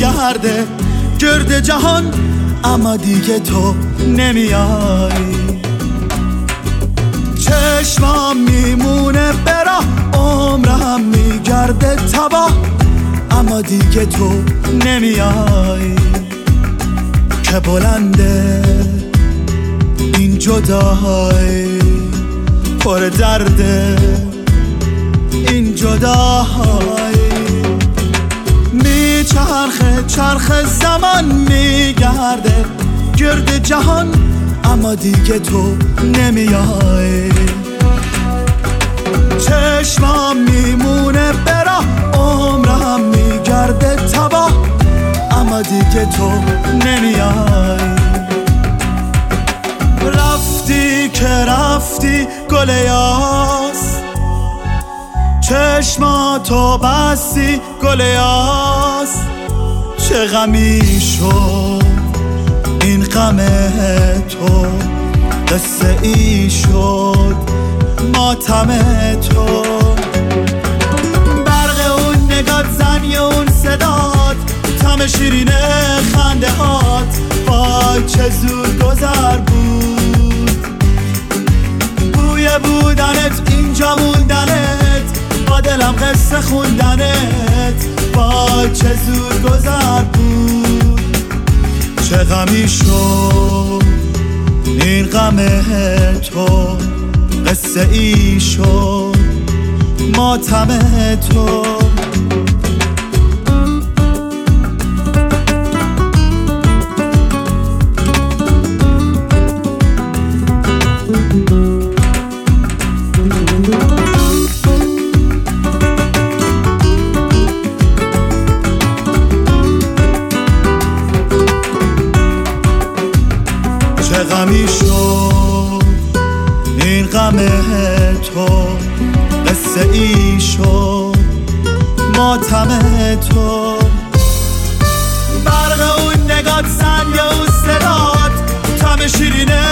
میگرده گرد جهان، اما دیگه تو نمیای. چشمام میمونه برا، عمرم میگرده تباه، اما دیگه تو نمیای. که بلنده این جدایی، پر درده این جدایی. میچرخه چرخ زمان، میگرده گرد جهان، اما دیگه تو نمیای. چشمام میمونه برا، عمرم میگرده تباه، اما دیگه تو نمیای. رفتی که رفتی گل یاس، چشماتو بستی گل یاس. چه غمی شد این غم تو، قصه ای شد ماتم تو. برق اون نگات، زنی اون صدات، طعم شیرین خنده هات، وای چه زود گذر بود. بوی بودنت، اینجا موندنت، با دلم قصه خوندنت، وای چه زود گذر بود. چه غمی شد این غم تو، قصه ای شد ماتم تو. چه غمی شد این غم تو، قصه ای شد ماتم تو. برق اون نگات، زنگ اون صدات، طعم شیرین